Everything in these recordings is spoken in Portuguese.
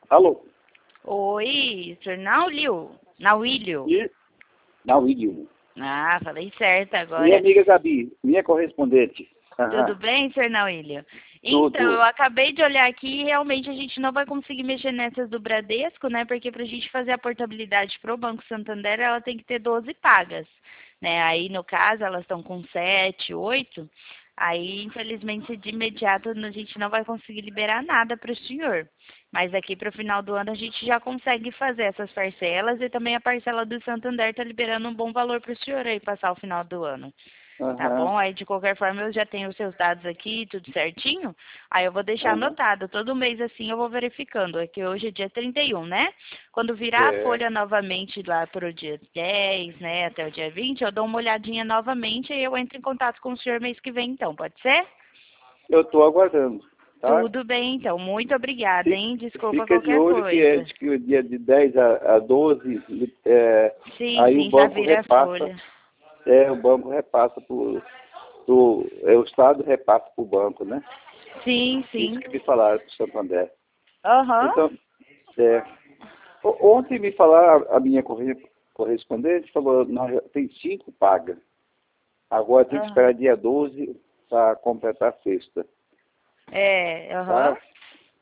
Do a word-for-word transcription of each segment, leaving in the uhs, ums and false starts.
Alô? Oi, senhor Naulio? Nauílio? E... Nauílio. Ah, falei certo agora. Minha amiga Gabi, minha correspondente. Tudo bem, senhor Nauílio? Tudo. Então, eu acabei de olhar aqui e realmente a gente não vai conseguir mexer nessas do Bradesco, né? Porque para a gente fazer a portabilidade para o Banco Santander, ela tem que ter doze pagas, né? Aí, no caso, elas estão com sete, oito. Aí, infelizmente, de imediato, a gente não vai conseguir liberar nada para o senhor. Mas aqui para o final do ano a gente já consegue fazer essas parcelas e também a parcela do Santander está liberando um bom valor para o senhor aí passar o final do ano. Uhum. Tá bom? Aí, de qualquer forma, eu já tenho os seus dados aqui, tudo certinho. Aí eu vou deixar Uhum. anotado. Todo mês, assim, eu vou verificando. É que hoje é dia trinta e um, né? Quando virar É. a folha novamente lá pro dia dez, né? Até o dia vinte, eu dou uma olhadinha novamente e eu entro em contato com o senhor mês que vem, então. Pode ser? Eu estou aguardando, tá? Tudo bem, então. Muito obrigada, hein? Desculpa Fica de qualquer olho que é coisa. de que o dia de dez a, a doze, é, Sim, aí sim, o já banco vira a repassa, folha. é, o banco repassa pro, pro é, o Estado repassa para o banco, né? Sim, Isso sim. que me falaram pro Santander. Aham. Então, é, o- ontem me falaram, a minha corre- correspondente falou, nós já tem cinco pagas. Agora tem que Aham. esperar dia doze para completar a sexta. É, aham. Tá?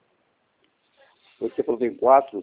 Você falou que tem quatro?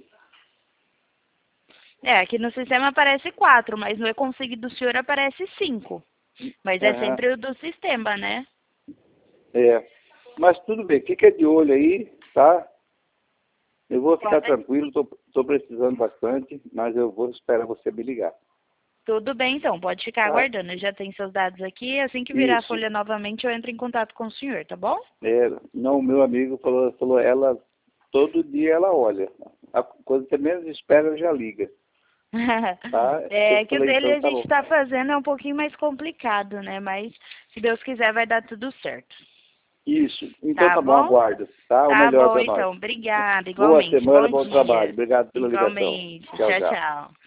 É, aqui no sistema aparece quatro, mas no e-consig do senhor aparece cinco. Mas é Aham. sempre o do sistema, né? É. Mas tudo bem, fica de olho aí, tá? Eu vou ficar Pode. tranquilo, estou precisando bastante, mas eu vou esperar você me ligar. Tudo bem, então. Pode ficar Tá? aguardando. Eu já tenho seus dados aqui. Assim que virar a Isso. folha novamente, eu entro em contato com o senhor, tá bom? É, não, o meu amigo falou, falou, ela, todo dia ela olha. A coisa que menos espera já liga. Tá? Eu É que o falei, dele então a tá gente bom. está fazendo é um pouquinho mais complicado, né? Mas se Deus quiser vai dar tudo certo. Isso. Então Tá tá bom, bom? aguardo. Tá? O Tá melhor bom, para nós. então. Obrigada. Boa Igualmente. semana, Bom bom trabalho. dia. Obrigado pela ligação. Igualmente. Tchau, Tchau, tchau. tchau.